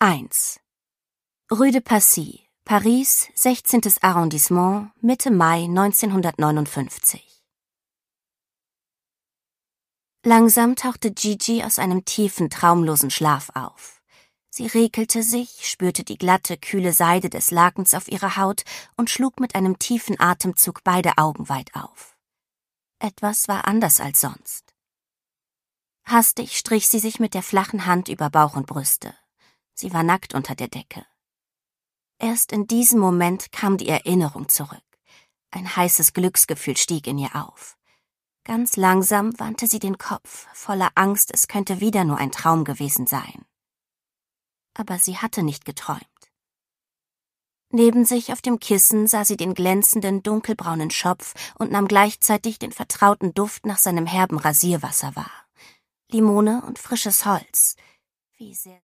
1. Rue de Passy, Paris, 16. Arrondissement, Mitte Mai 1959. Langsam tauchte Gigi aus einem tiefen, traumlosen Schlaf auf. Sie regelte sich, spürte die glatte, kühle Seide des Lakens auf ihrer Haut und schlug mit einem tiefen Atemzug beide Augen weit auf. Etwas war anders als sonst. Hastig strich sie sich mit der flachen Hand über Bauch und Brüste. Sie war nackt unter der Decke. Erst in diesem Moment kam die Erinnerung zurück. Ein heißes Glücksgefühl stieg in ihr auf. Ganz langsam wandte sie den Kopf, voller Angst, es könnte wieder nur ein Traum gewesen sein. Aber sie hatte nicht geträumt. Neben sich auf dem Kissen sah sie den glänzenden, dunkelbraunen Schopf und nahm gleichzeitig den vertrauten Duft nach seinem herben Rasierwasser wahr. Limone und frisches Holz. Wie sehr